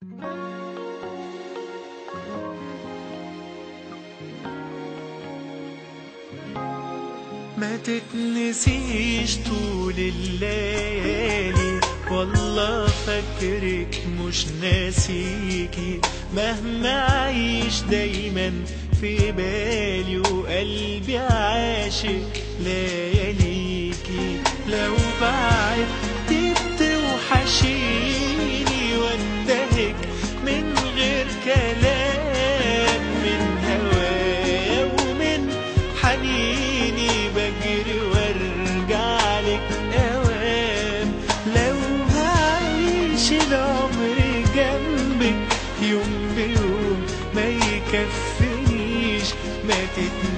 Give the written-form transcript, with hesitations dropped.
ما تتنسيش طول الليالي، والله فاكرك مش ناسيكي، مهما عايش دايما في بالي، وقلبي عاشق لياليكي. لو بعدت بتوحشيني وانتهك من غير كلام، من هوايا ومن حنيني بجري وارجع لك اوام. لو هعيش العمر جنبك يوم بيوم ما يكفينيش، ما تتنسيش